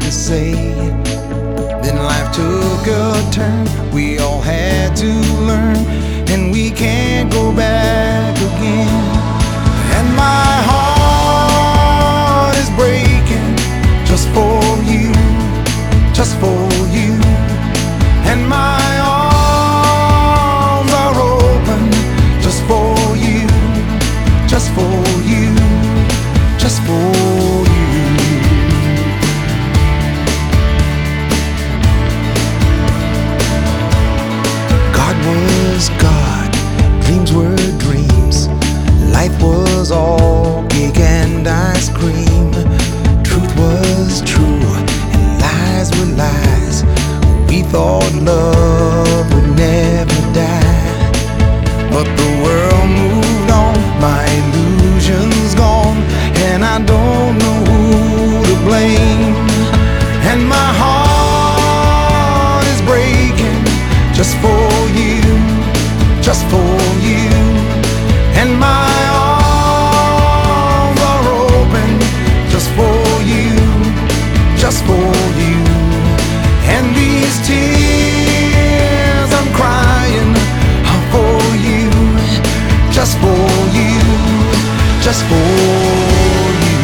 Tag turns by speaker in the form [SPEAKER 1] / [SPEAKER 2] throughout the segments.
[SPEAKER 1] to say. Then life took a turn, we all had to learn, and we can't go back again. And my heart is breaking just for you, just for you. And my arms are open just for you, just for you, just for you. God was God, dreams were dreams. Life was all cake and ice cream. Truth was true and lies were lies. We thought love would never die, but the world moved on, my illusions gone, and I don't know who to blame. And my heart is breaking just for you, just for you. And my arms are open just for you, just for you. And these tears I'm crying are for you, just for you, just for you.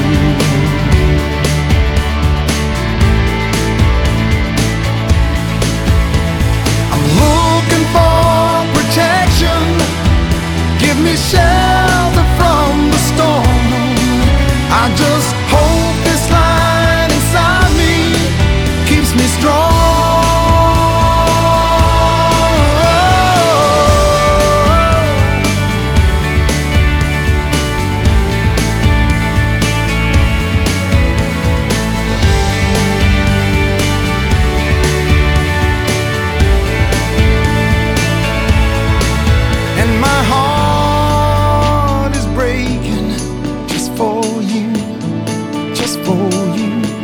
[SPEAKER 1] I'm looking for protection, give me shelter from the storm. I just hope this light inside me keeps me strong. And my heart is breaking just for you, just for you.